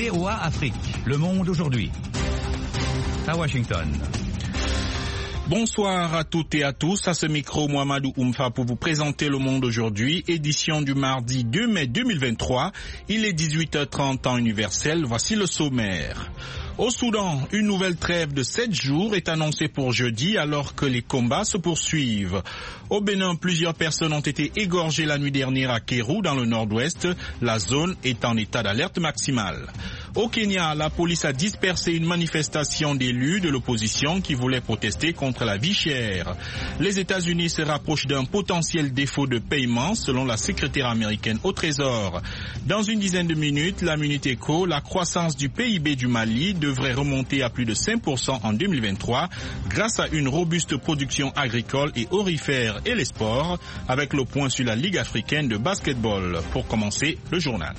VOA Afrique, Le Monde aujourd'hui. À Washington. Bonsoir à toutes et à tous, à ce micro Mohamedou Oumfa pour vous présenter Le Monde aujourd'hui, édition du mardi 2 mai 2023. Il est 18h30 temps universel, voici le sommaire. Au Soudan, une nouvelle trêve de 7 jours est annoncée pour jeudi alors que les combats se poursuivent. Au Bénin, plusieurs personnes ont été égorgées la nuit dernière à Kéru dans le nord-ouest. La zone est en état d'alerte maximale. Au Kenya, la police a dispersé une manifestation d'élus de l'opposition qui voulaient protester contre la vie chère. Les États-Unis se rapprochent d'un potentiel défaut de paiement selon la secrétaire américaine au Trésor. Dans une dizaine de minutes, la Minute Éco, la croissance du PIB du Mali devrait remonter à plus de 5% en 2023 grâce à une robuste production agricole et aurifère et les sports avec le point sur la Ligue africaine de basketball. Pour commencer, le journal.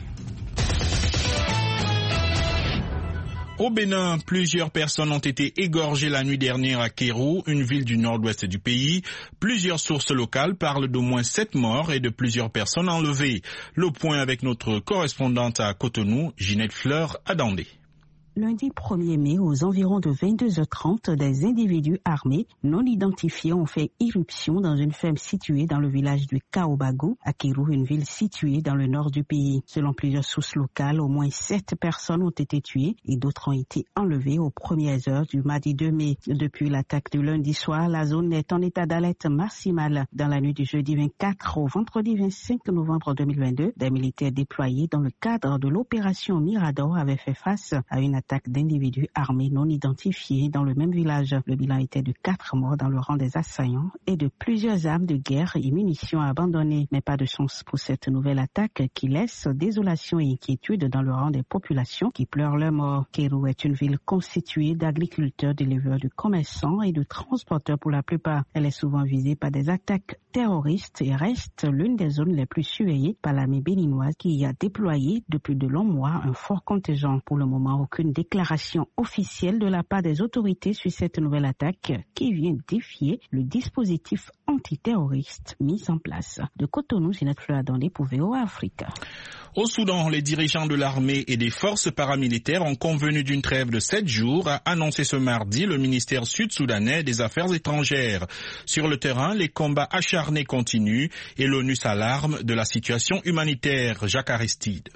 Au Bénin, plusieurs personnes ont été égorgées la nuit dernière à Kéru, une ville du nord-ouest du pays. Plusieurs sources locales parlent d'au moins 7 morts et de plusieurs personnes enlevées. Le point avec notre correspondante à Cotonou, Ginette Fleur Adandé. Lundi 1er mai, aux environs de 22h30, des individus armés non identifiés ont fait irruption dans une ferme située dans le village du Kaobago, à Kéru, une ville située dans le nord du pays. Selon plusieurs sources locales, au moins 7 personnes ont été tuées et d'autres ont été enlevées aux premières heures du mardi 2 mai. Depuis l'attaque du lundi soir, la zone est en état d'alerte maximale. Dans la nuit du jeudi 24 au vendredi 25 novembre 2022, des militaires déployés dans le cadre de l'opération Mirador avaient fait face à une attaque d'individus armés non identifiés dans le même village. Le bilan était de 4 morts dans le rang des assaillants et de plusieurs armes de guerre et munitions abandonnées. Mais pas de sens pour cette nouvelle attaque qui laisse désolation et inquiétude dans le rang des populations qui pleurent leur mort. Kéru est une ville constituée d'agriculteurs, d'éleveurs, de commerçants et de transporteurs pour la plupart. Elle est souvent visée par des attaques terroristes et reste l'une des zones les plus surveillées par l'armée béninoise qui y a déployé depuis de longs mois un fort contingent. Pour le moment, aucune déclaration officielle de la part des autorités sur cette nouvelle attaque qui vient défier le dispositif antiterroriste mis en place. De Cotonou, Ginette Fleur Adandé pour VOA Africa. Au Soudan, les dirigeants de l'armée et des forces paramilitaires ont convenu d'une trêve de 7 jours, a annoncé ce mardi le ministère sud-soudanais des Affaires étrangères. Sur le terrain, les combats acharnés continuent et l'ONU s'alarme de la situation humanitaire. Jacques Aristide.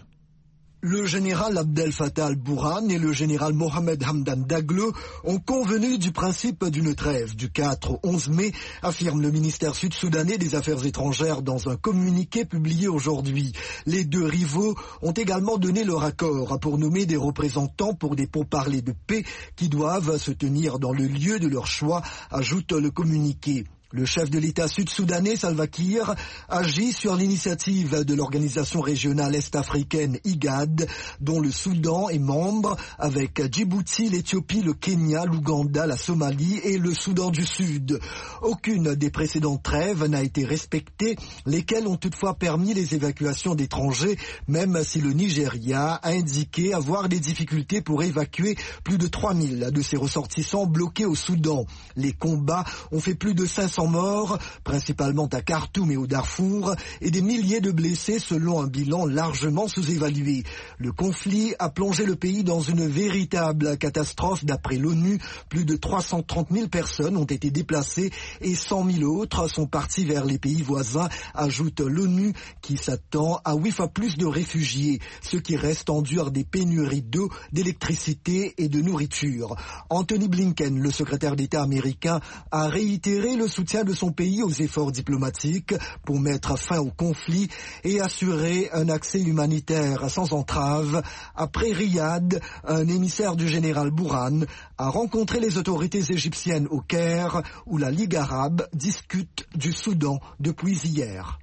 Le général Abdel Fattah al-Burhan et le général Mohamed Hamdan Daglo ont convenu du principe d'une trêve du 4 au 11 mai, affirme le ministère sud-soudanais des Affaires étrangères dans un communiqué publié aujourd'hui. Les deux rivaux ont également donné leur accord pour nommer des représentants pour des pourparlers de paix qui doivent se tenir dans le lieu de leur choix, ajoute le communiqué. Le chef de l'État sud-soudanais, Salva Kiir, agit sur l'initiative de l'organisation régionale est-africaine IGAD, dont le Soudan est membre, avec Djibouti, l'Éthiopie, le Kenya, l'Ouganda, la Somalie et le Soudan du Sud. Aucune des précédentes trêves n'a été respectée, lesquelles ont toutefois permis les évacuations d'étrangers, même si le Nigeria a indiqué avoir des difficultés pour évacuer plus de 3000 de ses ressortissants bloqués au Soudan. Les combats ont fait plus de 500 morts, principalement à Khartoum et au Darfour, et des milliers de blessés selon un bilan largement sous-évalué. Le conflit a plongé le pays dans une véritable catastrophe d'après l'ONU. Plus de 330 000 personnes ont été déplacées et 100 000 autres sont partis vers les pays voisins, ajoute l'ONU qui s'attend à 8 fois plus de réfugiés. Ceux qui restent endurent des pénuries d'eau, d'électricité et de nourriture. Anthony Blinken, le secrétaire d'État américain, a réitéré le soutien de son pays aux efforts diplomatiques pour mettre fin au conflit et assurer un accès humanitaire sans entrave. Après Riyad, un émissaire du général Burhan a rencontré les autorités égyptiennes au Caire où la Ligue arabe discute du Soudan depuis hier.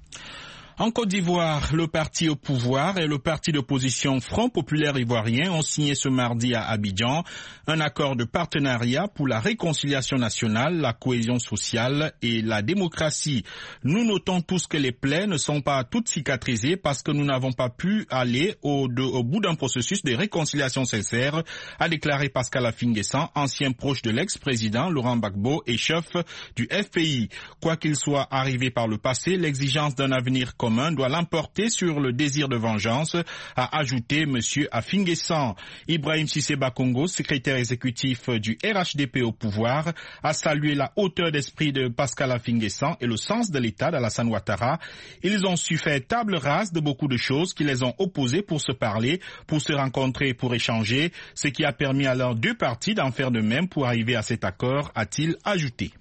En Côte d'Ivoire, le parti au pouvoir et le parti d'opposition Front populaire ivoirien ont signé ce mardi à Abidjan un accord de partenariat pour la réconciliation nationale, la cohésion sociale et la démocratie. Nous notons tous que les plaies ne sont pas toutes cicatrisées parce que nous n'avons pas pu aller au bout d'un processus de réconciliation sincère, a déclaré Pascal Affi-N'Guessan, ancien proche de l'ex-président Laurent Gbagbo et chef du FPI. Quoi qu'il soit arrivé par le passé, l'exigence d'un avenir commun commun doit l'emporter sur le désir de vengeance, a ajouté M. Afinguessan. Ibrahim Cissé Bakongo, secrétaire exécutif du RHDP au pouvoir, a salué la hauteur d'esprit de Pascal Afinguessan et le sens de l'État d'Alassane Ouattara. Ils ont su faire table rase de beaucoup de choses qui les ont opposés pour se parler, pour se rencontrer, pour échanger, ce qui a permis à leurs deux parties d'en faire de même pour arriver à cet accord, a-t-il ajouté.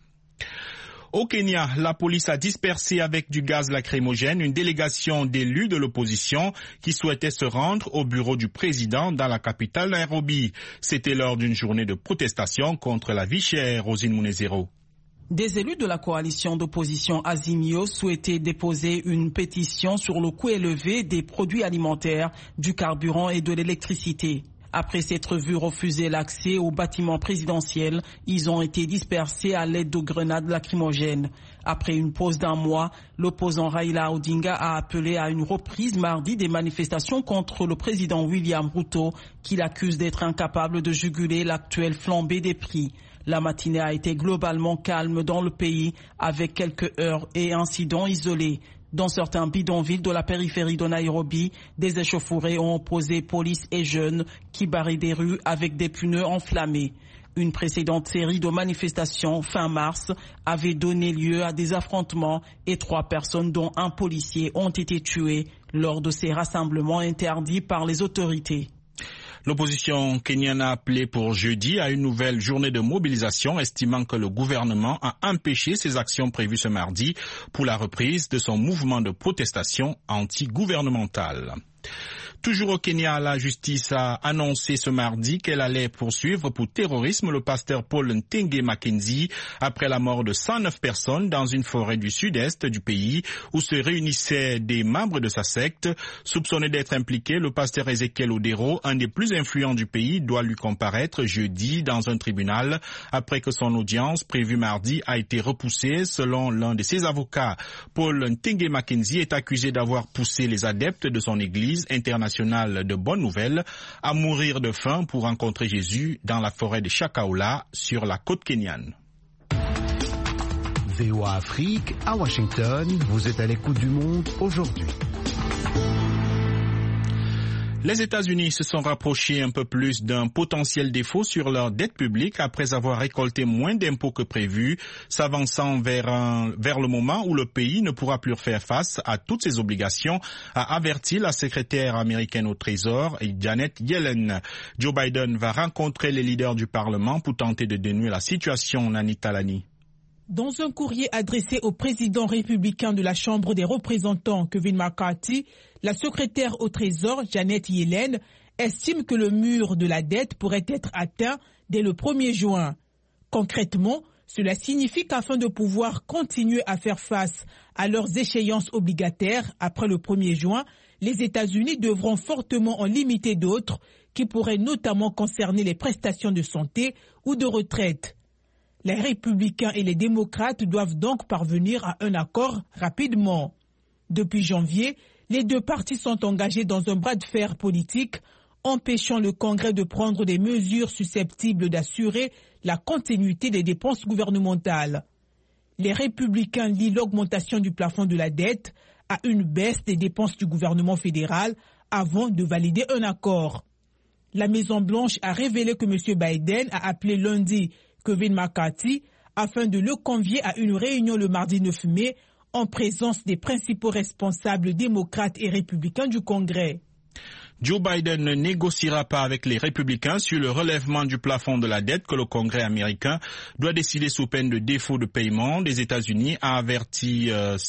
Au Kenya, la police a dispersé avec du gaz lacrymogène une délégation d'élus de l'opposition qui souhaitaient se rendre au bureau du président dans la capitale Nairobi. C'était lors d'une journée de protestation contre la vie chère, Rosine Mounezero. Des élus de la coalition d'opposition Azimio souhaitaient déposer une pétition sur le coût élevé des produits alimentaires, du carburant et de l'électricité. Après s'être vu refuser l'accès au bâtiment présidentiel, ils ont été dispersés à l'aide de grenades lacrymogènes. Après une pause d'1 mois, l'opposant Raila Odinga a appelé à une reprise mardi des manifestations contre le président William Ruto, qu'il accuse d'être incapable de juguler l'actuelle flambée des prix. La matinée a été globalement calme dans le pays, avec quelques heurts et incidents isolés. Dans certains bidonvilles de la périphérie de Nairobi, des échauffourées ont opposé police et jeunes qui barraient des rues avec des pneus enflammés. Une précédente série de manifestations fin mars avait donné lieu à des affrontements et 3 personnes dont un policier ont été tuées lors de ces rassemblements interdits par les autorités. L'opposition kenyane a appelé pour jeudi à une nouvelle journée de mobilisation, estimant que le gouvernement a empêché ses actions prévues ce mardi pour la reprise de son mouvement de protestation anti-gouvernementale. Toujours au Kenya, la justice a annoncé ce mardi qu'elle allait poursuivre pour terrorisme le pasteur Paul Ntenge Mackenzie après la mort de 109 personnes dans une forêt du sud-est du pays où se réunissaient des membres de sa secte. Soupçonné d'être impliqué, le pasteur Ezekiel Odero, un des plus influents du pays, doit lui comparaître jeudi dans un tribunal après que son audience prévue mardi a été repoussée selon l'un de ses avocats. Paul Ntenge Mackenzie est accusé d'avoir poussé les adeptes de son église internationale de Bonne Nouvelle à mourir de faim pour rencontrer Jésus dans la forêt de Chakaoula sur la côte kenyane. VOA Afrique à Washington, vous êtes à l'écoute du monde aujourd'hui. Les États-Unis se sont rapprochés un peu plus d'un potentiel défaut sur leur dette publique après avoir récolté moins d'impôts que prévu, s'avançant vers le moment où le pays ne pourra plus faire face à toutes ses obligations, a averti la secrétaire américaine au Trésor, Janet Yellen. Joe Biden va rencontrer les leaders du Parlement pour tenter de dénouer la situation, Nani Talani. Dans un courrier adressé au président républicain de la Chambre des représentants, Kevin McCarthy, la secrétaire au Trésor, Janet Yellen, estime que le mur de la dette pourrait être atteint dès le 1er juin. Concrètement, cela signifie qu'afin de pouvoir continuer à faire face à leurs échéances obligataires après le 1er juin, les États-Unis devront fortement en limiter d'autres qui pourraient notamment concerner les prestations de santé ou de retraite. Les républicains et les démocrates doivent donc parvenir à un accord rapidement. Depuis janvier, les deux partis sont engagés dans un bras de fer politique, empêchant le Congrès de prendre des mesures susceptibles d'assurer la continuité des dépenses gouvernementales. Les républicains lient l'augmentation du plafond de la dette à une baisse des dépenses du gouvernement fédéral avant de valider un accord. La Maison-Blanche a révélé que M. Biden a appelé lundi Kevin McCarthy afin de le convier à une réunion le mardi 9 mai en présence des principaux responsables démocrates et républicains du Congrès. Joe Biden ne négociera pas avec les républicains sur le relèvement du plafond de la dette que le Congrès américain doit décider sous peine de défaut de paiement des États-Unis, a averti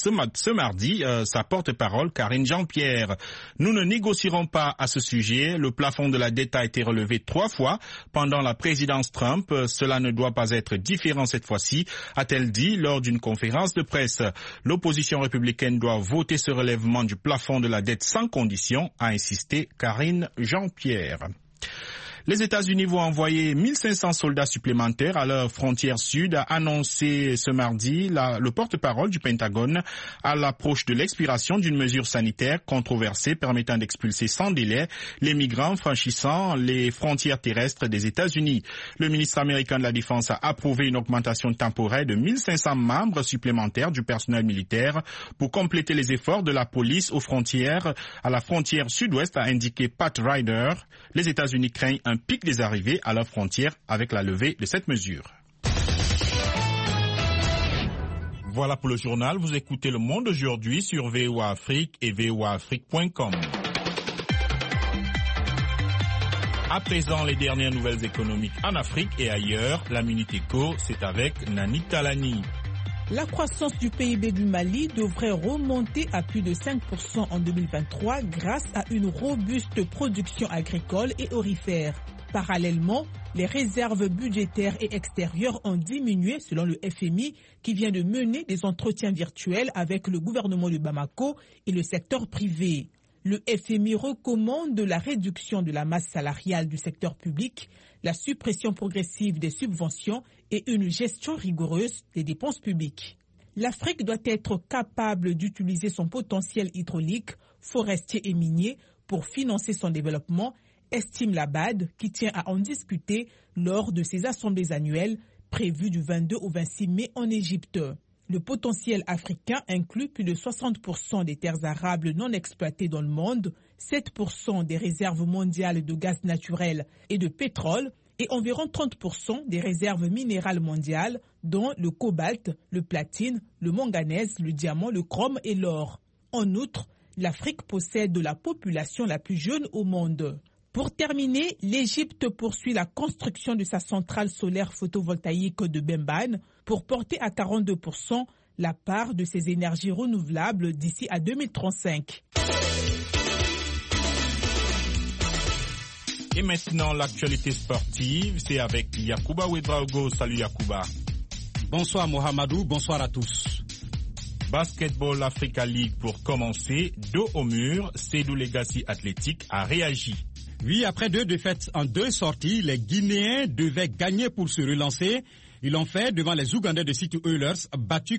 ce mardi sa porte-parole Karine Jean-Pierre. Nous ne négocierons pas à ce sujet. Le plafond de la dette a été relevé 3 fois pendant la présidence Trump. Cela ne doit pas être différent cette fois-ci, a-t-elle dit lors d'une conférence de presse. L'opposition républicaine doit voter ce relèvement du plafond de la dette sans condition, a insisté Karine Jean-Pierre. Les États-Unis vont envoyer 1500 soldats supplémentaires à leur frontière sud, a annoncé ce mardi le porte-parole du Pentagone à l'approche de l'expiration d'une mesure sanitaire controversée permettant d'expulser sans délai les migrants franchissant les frontières terrestres des États-Unis. Le ministre américain de la Défense a approuvé une augmentation temporaire de 1500 membres supplémentaires du personnel militaire pour compléter les efforts de la police aux frontières, à la frontière sud-ouest, a indiqué Pat Ryder. Les États-Unis craignent un pic des arrivées à leurs frontières avec la levée de cette mesure. Voilà pour le journal. Vous écoutez Le Monde aujourd'hui sur VOA Afrique et voaafrique.com. À présent, les dernières nouvelles économiques en Afrique et ailleurs. La Minute Éco, c'est avec Nani Talani. La croissance du PIB du Mali devrait remonter à plus de 5% en 2023 grâce à une robuste production agricole et aurifère. Parallèlement, les réserves budgétaires et extérieures ont diminué selon le FMI qui vient de mener des entretiens virtuels avec le gouvernement de Bamako et le secteur privé. Le FMI recommande la réduction de la masse salariale du secteur public, la suppression progressive des subventions et une gestion rigoureuse des dépenses publiques. L'Afrique doit être capable d'utiliser son potentiel hydraulique, forestier et minier pour financer son développement, estime la BAD, qui tient à en discuter lors de ses assemblées annuelles prévues du 22 au 26 mai en Égypte. Le potentiel africain inclut plus de 60% des terres arables non exploitées dans le monde, 7% des réserves mondiales de gaz naturel et de pétrole et environ 30% des réserves minérales mondiales, dont le cobalt, le platine, le manganèse, le diamant, le chrome et l'or. En outre, l'Afrique possède la population la plus jeune au monde. Pour terminer, l'Égypte poursuit la construction de sa centrale solaire photovoltaïque de Bembane pour porter à 42% la part de ses énergies renouvelables d'ici à 2035. Et maintenant, l'actualité sportive, c'est avec Yacouba Ouedraogo. Salut Yacouba. Bonsoir Mohamedou, bonsoir à tous. Basketball Africa League pour commencer. Dos au mur, Seydou Legacy Athletic a réagi. Oui, après 2 défaites en 2 sorties, les Guinéens devaient gagner pour se relancer. Ils l'ont fait devant les Ougandais de City Oilers, battus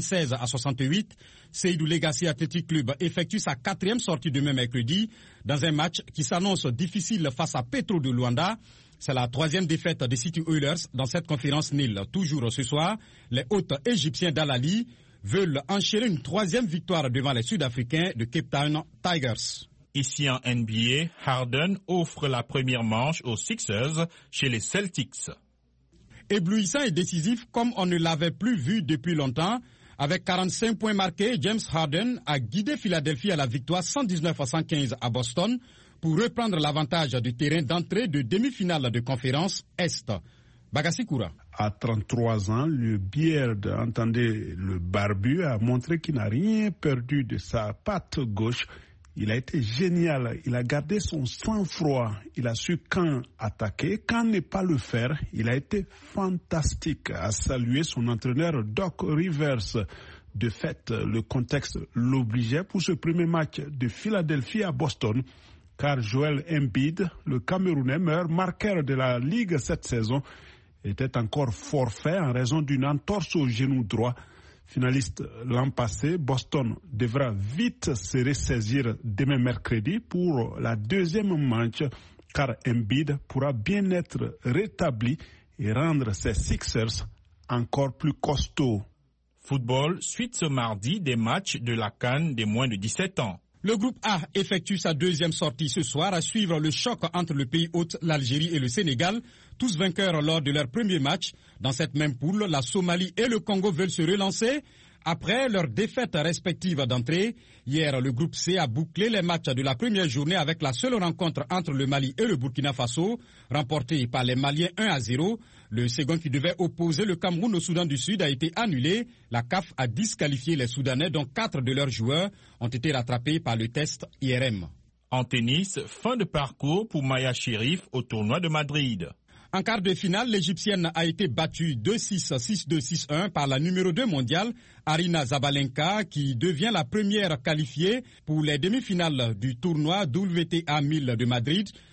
96-68. Seydou Legacy Athletic Club effectue sa 4e sortie demain mercredi dans un match qui s'annonce difficile face à Petro de Luanda. C'est la 3e défaite de City Oilers dans cette conférence Nil. Toujours ce soir, les hôtes égyptiens d'Al-Ali veulent enchaîner une 3e victoire devant les Sud-Africains de Cape Town Tigers. Ici en NBA, Harden offre la première manche aux Sixers chez les Celtics. Éblouissant et décisif comme on ne l'avait plus vu depuis longtemps, avec 45 points marqués, James Harden a guidé Philadelphie à la victoire 119-115 à Boston pour reprendre l'avantage du terrain d'entrée de demi-finale de conférence Est. Bagassi Koura. À 33 ans, le Beard, entendez le barbu, a montré qu'il n'a rien perdu de sa patte gauche. Il a été génial, il a gardé son sang-froid, il a su quand attaquer, quand ne pas le faire. Il a été fantastique, à saluer son entraîneur Doc Rivers. De fait, le contexte l'obligeait pour ce premier match de Philadelphie à Boston, car Joel Embiid, le Camerounais meilleur marqueur de la Ligue cette saison, était encore forfait en raison d'une entorse au genou droit. Finaliste l'an passé, Boston devra vite se ressaisir demain mercredi pour la 2e manche, car Embiid pourra bien être rétabli et rendre ses Sixers encore plus costauds. Football, suite ce mardi des matchs de la CAN des moins de 17 ans. Le groupe A effectue sa 2e sortie ce soir à suivre le choc entre le pays hôte, l'Algérie et le Sénégal, tous vainqueurs lors de leur premier match. Dans cette même poule, la Somalie et le Congo veulent se relancer après leurs défaites respectives d'entrée. Hier, le groupe C a bouclé les matchs de la première journée avec la seule rencontre entre le Mali et le Burkina Faso, remportée par les Maliens 1-0. Le second qui devait opposer le Cameroun au Soudan du Sud a été annulé. La CAF a disqualifié les Soudanais, dont 4 de leurs joueurs ont été rattrapés par le test IRM. En tennis, fin de parcours pour Maya Sherif au tournoi de Madrid. En quart de finale, l'Égyptienne a été battue 2-6, 6-2, 6-1 par la numéro 2 mondiale, Aryna Zabalenka, qui devient la première qualifiée pour les demi-finales du tournoi WTA 1000 de Madrid.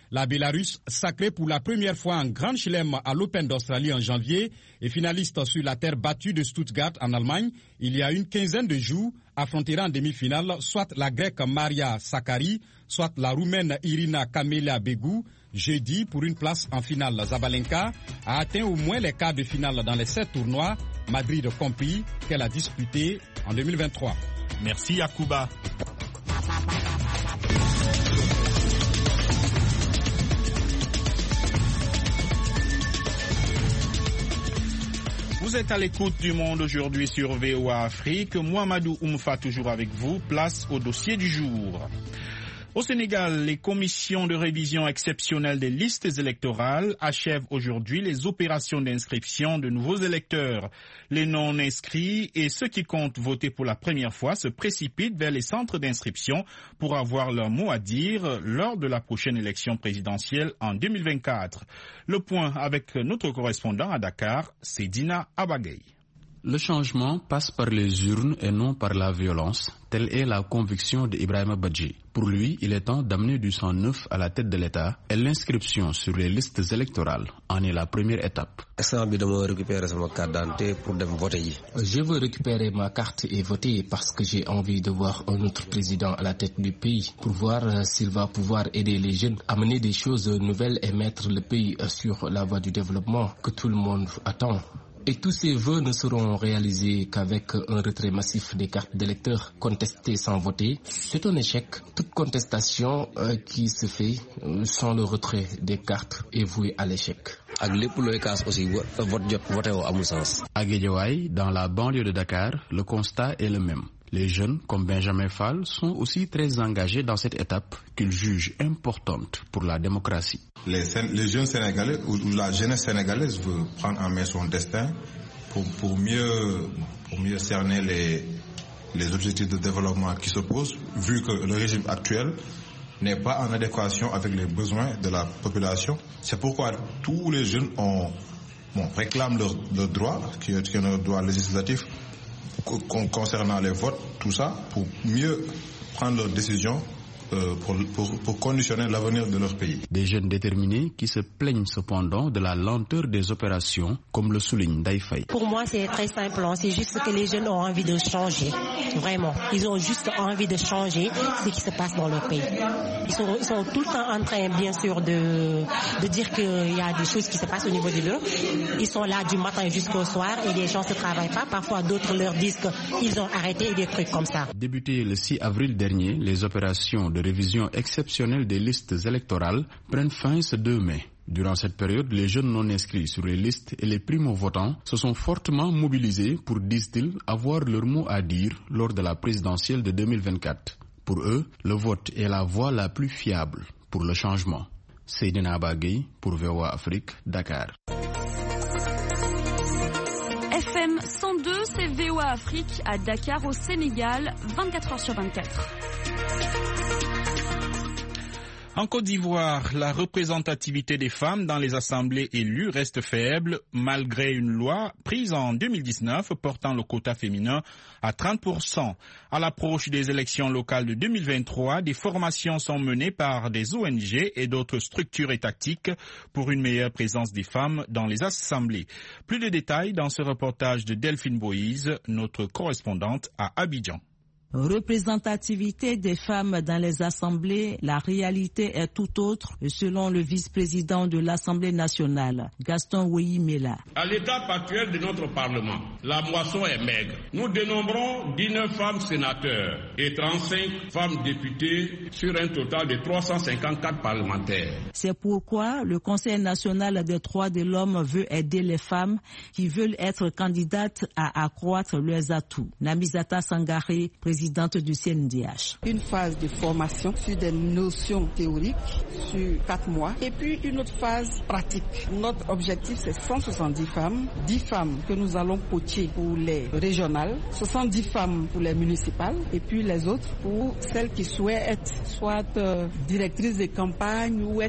La Bélarus, sacrée pour la première fois en Grand Chelem à l'Open d'Australie en janvier et finaliste sur la terre battue de Stuttgart en Allemagne, il y a une quinzaine de jours, affrontera en demi-finale soit la Grecque Maria Sakkari, soit la Roumaine Irina Camelia Begu. Jeudi, pour une place en finale, Zabalenka a atteint au moins les quarts de finale dans les 7 tournois, Madrid compris, qu'elle a disputé en 2023. Merci Yacouba. Vous êtes à l'écoute du Monde aujourd'hui sur VOA Afrique. Mouamadou Oumfa toujours avec vous. Place au dossier du jour. Au Sénégal, les commissions de révision exceptionnelle des listes électorales achèvent aujourd'hui les opérations d'inscription de nouveaux électeurs. Les non-inscrits et ceux qui comptent voter pour la première fois se précipitent vers les centres d'inscription pour avoir leur mot à dire lors de la prochaine élection présidentielle en 2024. Le point avec notre correspondant à Dakar, c'est Dina Abagay. Le changement passe par les urnes et non par la violence, telle est la conviction d'Ibrahima Badji. Pour lui, il est temps d'amener du sang neuf à la tête de l'État et l'inscription sur les listes électorales en est la première étape. Je veux récupérer ma carte et voter parce que j'ai envie de voir un autre président à la tête du pays pour voir s'il va pouvoir aider les jeunes à mener des choses nouvelles et mettre le pays sur la voie du développement que tout le monde attend. Et tous ces vœux ne seront réalisés qu'avec un retrait massif des cartes d'électeurs contestées sans voter. C'est un échec. Toute contestation qui se fait sans le retrait des cartes est vouée à l'échec. À Guédiawaye, dans la banlieue de Dakar, le constat est le même. Les jeunes, comme Benjamin Fall, sont aussi très engagés dans cette étape qu'ils jugent importante pour la démocratie. Les jeunes Sénégalais ou la jeunesse sénégalaise veut prendre en main son destin pour mieux cerner les objectifs de développement qui se posent, vu que le régime actuel n'est pas en adéquation avec les besoins de la population. C'est pourquoi tous les jeunes réclament leur droit, qui est un droit législatif, concernant les votes, tout ça, pour mieux prendre leurs décisions pour conditionner l'avenir de leur pays. Des jeunes déterminés qui se plaignent cependant de la lenteur des opérations, comme le souligne Daïfaï. Pour moi, c'est très simple. C'est juste que les jeunes ont envie de changer. Vraiment. Ils ont juste envie de changer ce qui se passe dans leur pays. Ils sont tout le temps en train, bien sûr, de dire qu'il y a des choses qui se passent au niveau de l'Europe. Ils sont là du matin jusqu'au soir et les gens ne travaillent pas. Parfois, d'autres leur disent qu'ils ont arrêté et des trucs comme ça. Débuté le 6 avril dernier, les opérations de révision exceptionnelle des listes électorales prennent fin ce 2 mai. Durant cette période, les jeunes non inscrits sur les listes et les primo-votants se sont fortement mobilisés pour, disent-ils, avoir leur mot à dire lors de la présidentielle de 2024. Pour eux, le vote est la voie la plus fiable pour le changement. Seydina Abagay pour VOA Afrique, Dakar. FM 102, c'est VOA Afrique à Dakar au Sénégal, 24h/24. En Côte d'Ivoire, la représentativité des femmes dans les assemblées élues reste faible, malgré une loi prise en 2019 portant le quota féminin à 30%. À l'approche des élections locales de 2023, des formations sont menées par des ONG et d'autres structures étatiques pour une meilleure présence des femmes dans les assemblées. Plus de détails dans ce reportage de Delphine Boïse, notre correspondante à Abidjan. Représentativité des femmes dans les assemblées, la réalité est tout autre selon le vice-président de l'Assemblée nationale, Gaston Ouéhi-Mela. À l'étape actuelle de notre Parlement, la moisson est maigre. Nous dénombrons 19 femmes sénateurs et 35 femmes députées sur un total de 354 parlementaires. C'est pourquoi le Conseil national des droits de l'homme veut aider les femmes qui veulent être candidates à accroître leurs atouts. Namizata Sangaré, présidente du CNDH. Une phase de formation sur des notions théoriques sur 4 mois et puis une autre phase pratique. Notre objectif, c'est 170 femmes, 10 femmes que nous allons coacher pour les régionales, 70 femmes pour les municipales et puis les autres pour celles qui souhaitent être soit directrices de campagne ou être actives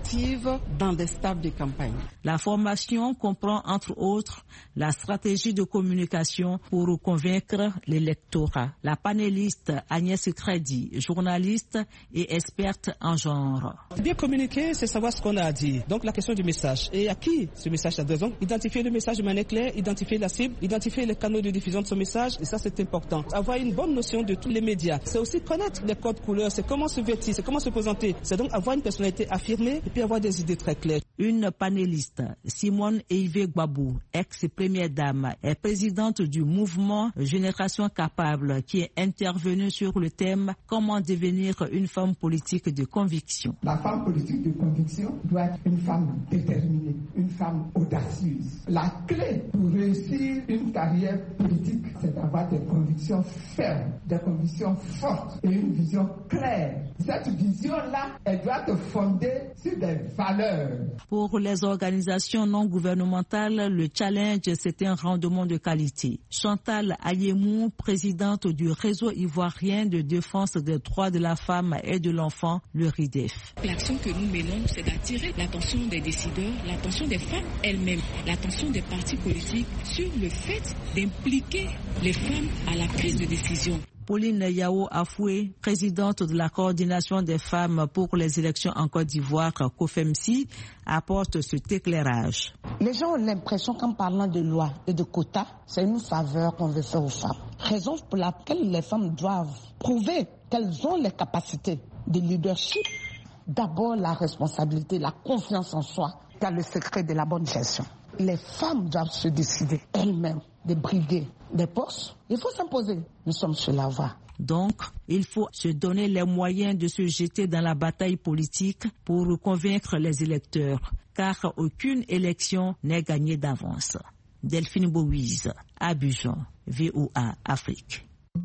active dans des stables de campagne. La formation comprend entre autres la stratégie de communication pour convaincre l'électorat. La panéliste Agnès Crédit, journaliste et experte en genre. Bien communiquer, c'est savoir ce qu'on a à dire. Donc la question du message. Et à qui ce message s'adresse? Donc identifier le message de manière claire, identifier la cible, identifier les canaux de diffusion de ce message. Et ça, c'est important. Avoir une bonne notion de tous les médias. C'est aussi connaître les codes couleurs. C'est comment se vêtir, c'est comment se présenter. C'est donc avoir une personnalité affirmée et puis avoir des idées très claires. Une panéliste, Simone Eive Gbabou, ex-première dame, est présidente du mouvement Génération Capable qui est intervenue sur le thème « Comment devenir une femme politique de conviction ». La femme politique de conviction doit être une femme déterminée, une femme audacieuse. La clé pour réussir une carrière politique, c'est d'avoir des convictions fermes, des convictions fortes et une vision claire. Cette vision-là, elle doit se fonder sur des valeurs. Pour les organisations non gouvernementales, le challenge, c'est un rendement de qualité. Chantal Ayemou, présidente du réseau ivoirien de défense des droits de la femme et de l'enfant, le RIDEF. L'action que nous menons, c'est d'attirer l'attention des décideurs, l'attention des femmes elles-mêmes, l'attention des partis politiques sur le fait d'impliquer les femmes à la prise de décision. Pauline Yao Afoué, présidente de la coordination des femmes pour les élections en Côte d'Ivoire, COFEMSI, apporte cet éclairage. Les gens ont l'impression qu'en parlant de loi et de quotas, c'est une faveur qu'on veut faire aux femmes. Raison pour laquelle les femmes doivent prouver qu'elles ont les capacités de leadership. D'abord la responsabilité, la confiance en soi, car le secret de la bonne gestion. Les femmes doivent se décider elles-mêmes de briguer des postes. Il faut s'imposer. Nous sommes sur la voie. Donc, il faut se donner les moyens de se jeter dans la bataille politique pour convaincre les électeurs, car aucune élection n'est gagnée d'avance. Delphine Bouise, Abidjan, VOA Afrique.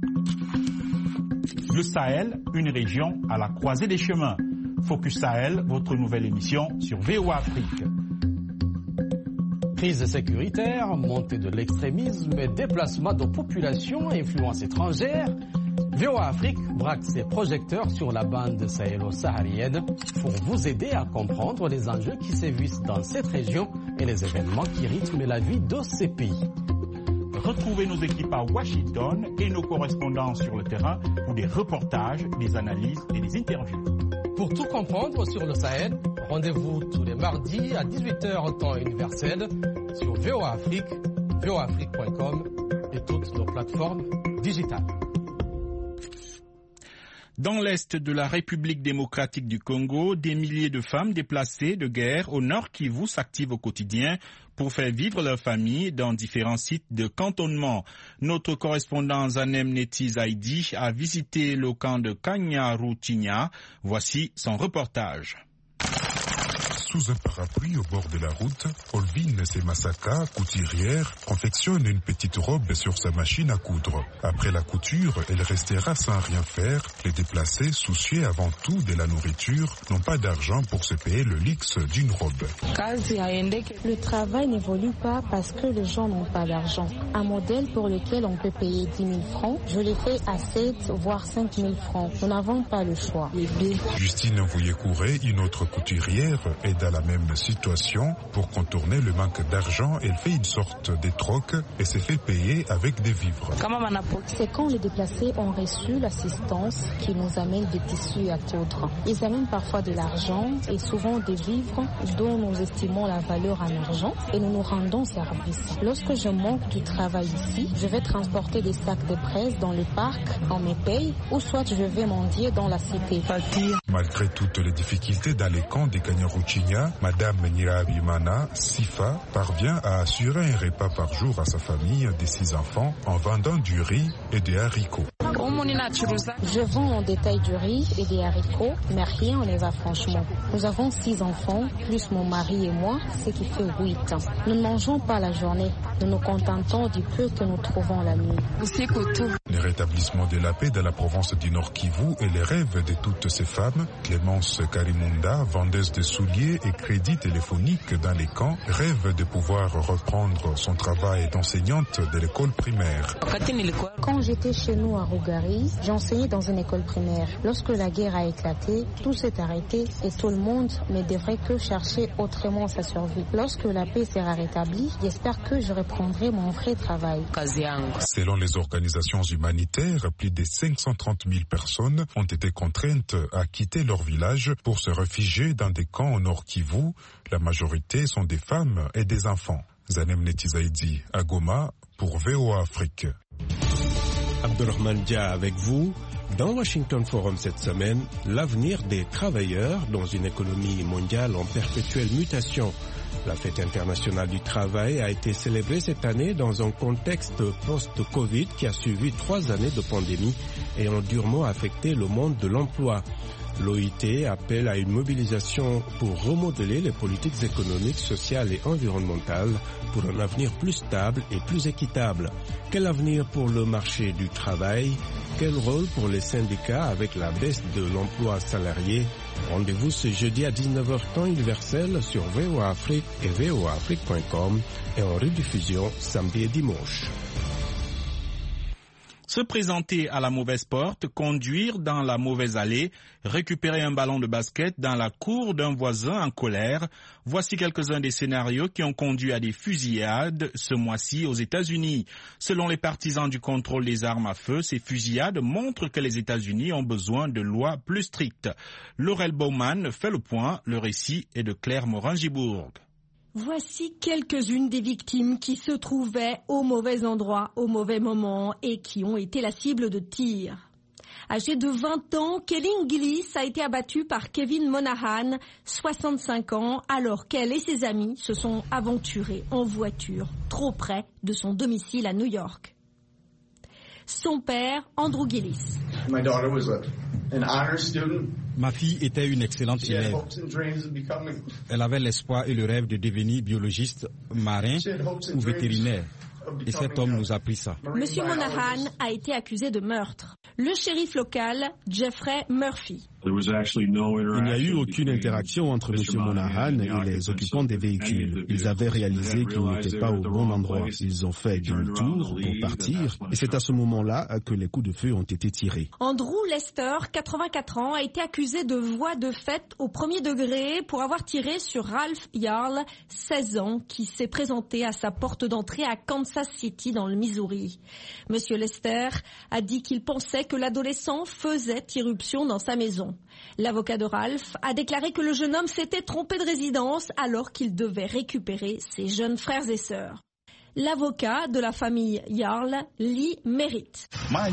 Le Sahel, une région à la croisée des chemins. Focus Sahel, votre nouvelle émission sur VOA Afrique. Crise sécuritaire, montée de l'extrémisme et déplacement de populations à influence étrangère, VOA Afrique braque ses projecteurs sur la bande sahélo-saharienne pour vous aider à comprendre les enjeux qui sévissent dans cette région et les événements qui rythment la vie de ces pays. Retrouvez nos équipes à Washington et nos correspondants sur le terrain pour des reportages, des analyses et des interviews. Pour tout comprendre sur le Sahel, rendez-vous tous les mardis à 18h temps universel sur VOA Afrique, voaafrique.com et toutes nos plateformes digitales. Dans l'est de la République démocratique du Congo, des milliers de femmes déplacées de guerre au nord Kivu s'activent au quotidien pour faire vivre leur famille dans différents sites de cantonnement. Notre correspondant Zanem Neti Zaidi a visité le camp de Kanyaruchinya. Voici son reportage. Sous un parapluie au bord de la route, Olvin Semassaka, couturière, confectionne une petite robe sur sa machine à coudre. Après la couture, elle restera sans rien faire. Les déplacés, soucieux avant tout de la nourriture, n'ont pas d'argent pour se payer le luxe d'une robe. Le travail n'évolue pas parce que les gens n'ont pas d'argent. Un modèle pour lequel on peut payer 10 000 francs, je l'ai fait à 7 voire 5 000 francs. Nous n'avons pas le choix. Justine Mvouye-Kouré, une autre couturière, est dans la même situation. Pour contourner le manque d'argent, elle fait une sorte de troc et se fait payer avec des vivres. C'est quand les déplacés ont reçu l'assistance qui nous amène des tissus à coudre. Ils amènent parfois de l'argent et souvent des vivres dont nous estimons la valeur en argent et nous nous rendons service. Lorsque je manque du travail ici, je vais transporter des sacs de presse dans le parc, on me paye, ou soit je vais mendier dans la cité. Malgré toutes les difficultés dans les camps de Kanyaruchinya, Madame Nirabimana Sifa parvient à assurer un repas par jour à sa famille de 6 enfants en vendant du riz et des haricots. Je vends en détail du riz et des haricots, mais rien ne va franchement. Nous avons 6 enfants, plus mon mari et moi, ce qui fait 8. Nous ne mangeons pas la journée. Nous nous contentons du peu que nous trouvons la nuit. Le rétablissement de la paix dans la province du Nord Kivu est le rêve de toutes ces femmes. Clémence Karimunda, vendeuse de souliers et crédits téléphoniques dans les camps, rêve de pouvoir reprendre son travail d'enseignante de l'école primaire. Quand j'étais chez nous à Rougari, j'enseignais dans une école primaire. Lorsque la guerre a éclaté, tout s'est arrêté et tout le monde ne devrait que chercher autrement sa survie. Lorsque la paix sera rétablie, j'espère que je reprendrai mon vrai travail. Selon les organisations humanitaires, plus de 530 000 personnes ont été contraintes à quitter leur village pour se réfugier dans des camps au Nord Kivu. La majorité sont des femmes et des enfants. Zanem Netizaidi à Goma pour VOA Afrique. Abdurrahman Dia avec vous. Dans Washington Forum cette semaine, l'avenir des travailleurs dans une économie mondiale en perpétuelle mutation. La fête internationale du travail a été célébrée cette année dans un contexte post-Covid qui a suivi 3 années de pandémie et a durement affecté le monde de l'emploi. L'OIT appelle à une mobilisation pour remodeler les politiques économiques, sociales et environnementales pour un avenir plus stable et plus équitable. Quel avenir pour le marché du travail? Quel rôle pour les syndicats avec la baisse de l'emploi salarié? Rendez-vous ce jeudi à 19h temps universel sur VOA Afrique et voaafrique.com et en rediffusion samedi et dimanche. Se présenter à la mauvaise porte, conduire dans la mauvaise allée, récupérer un ballon de basket dans la cour d'un voisin en colère. Voici quelques-uns des scénarios qui ont conduit à des fusillades ce mois-ci aux États-Unis. Selon les partisans du contrôle des armes à feu, ces fusillades montrent que les États-Unis ont besoin de lois plus strictes. Laurel Bowman fait le point. Le récit est de Claire Morin-Gibourg. Voici quelques-unes des victimes qui se trouvaient au mauvais endroit, au mauvais moment et qui ont été la cible de tirs. Âgé de 20 ans, Kelly Gillis a été abattu par Kevin Monahan, 65 ans, alors qu'elle et ses amis se sont aventurés en voiture, trop près de son domicile à New York. Son père, Andrew Gillis. Ma fille était une excellente élève. Elle avait l'espoir et le rêve de devenir biologiste, marin ou vétérinaire. Et cet homme nous a pris ça. Monsieur Monahan a été accusé de meurtre. Le shérif local, Jeffrey Murphy. Il n'y a eu aucune interaction entre M. Monahan et les occupants des véhicules. Ils avaient réalisé qu'ils n'étaient pas au bon endroit. Ils ont fait demi-tour pour partir et c'est à ce moment-là que les coups de feu ont été tirés. Andrew Lester, 84 ans, a été accusé de voie de fait au premier degré pour avoir tiré sur Ralph Yarl, 16 ans, qui s'est présenté à sa porte d'entrée à Kansas City dans le Missouri. M. Lester a dit qu'il pensait que l'adolescent faisait irruption dans sa maison. L'avocat de Ralph a déclaré que le jeune homme s'était trompé de résidence alors qu'il devait récupérer ses jeunes frères et sœurs. L'avocat de la famille Yarl, Lee Merritt.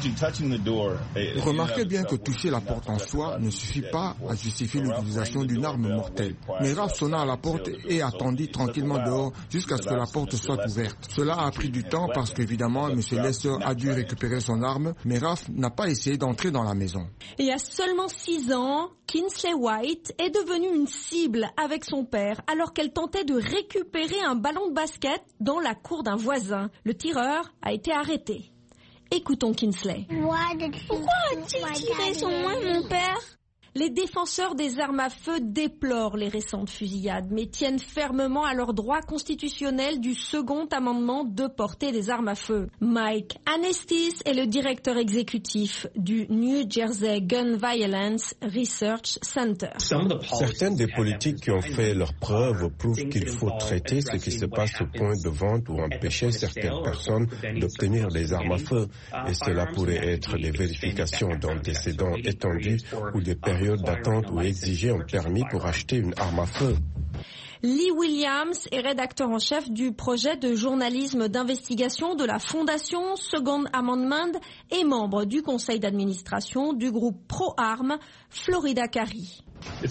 Remarquez bien que toucher la porte en soi ne suffit pas à justifier l'utilisation d'une arme mortelle. Mais Raph sonna à la porte et attendit tranquillement dehors jusqu'à ce que la porte soit ouverte. Cela a pris du temps parce qu'évidemment, M. Lester a dû récupérer son arme, mais Raph n'a pas essayé d'entrer dans la maison. Il y a seulement 6 ans, Kinsley White est devenue une cible avec son père alors qu'elle tentait de récupérer un ballon de basket dans la cour d'un voisin. Le tireur a été arrêté. Écoutons Kinsley. Pourquoi a-t-il tiré sur moi, mon père? Les défenseurs des armes à feu déplorent les récentes fusillades, mais tiennent fermement à leur droit constitutionnel du second amendement de porter des armes à feu. Mike Anestis est le directeur exécutif du New Jersey Gun Violence Research Center. Certaines des politiques qui ont fait leurs preuves prouvent qu'il faut traiter ce qui se passe au point de vente ou empêcher certaines personnes d'obtenir des armes à feu. Et cela pourrait être des vérifications d'antécédents étendus ou des périodes d'attente ou exiger un permis pour acheter une arme à feu. Lee Williams est rédacteur en chef du projet de journalisme d'investigation de la Fondation Second Amendment et membre du conseil d'administration du groupe pro-armes Florida Carry.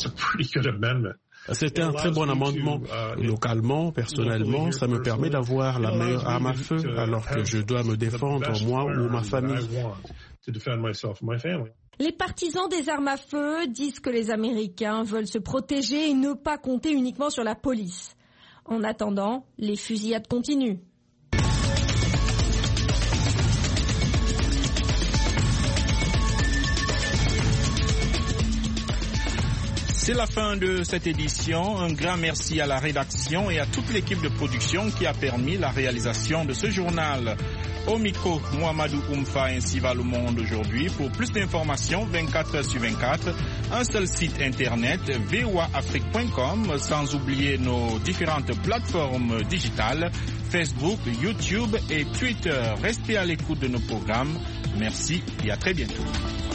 C'est un très bon amendement. Localement, personnellement, ça me permet d'avoir la meilleure arme à feu alors que je dois me défendre moi ou ma famille. Les partisans des armes à feu disent que les Américains veulent se protéger et ne pas compter uniquement sur la police. En attendant, les fusillades continuent. C'est la fin de cette édition. Un grand merci à la rédaction et à toute l'équipe de production qui a permis la réalisation de ce journal. Au micro, Mohamedou Oumfa, ainsi va le monde aujourd'hui. Pour plus d'informations, 24h/24, un seul site internet, voaafrique.com, sans oublier nos différentes plateformes digitales, Facebook, YouTube et Twitter. Restez à l'écoute de nos programmes. Merci et à très bientôt.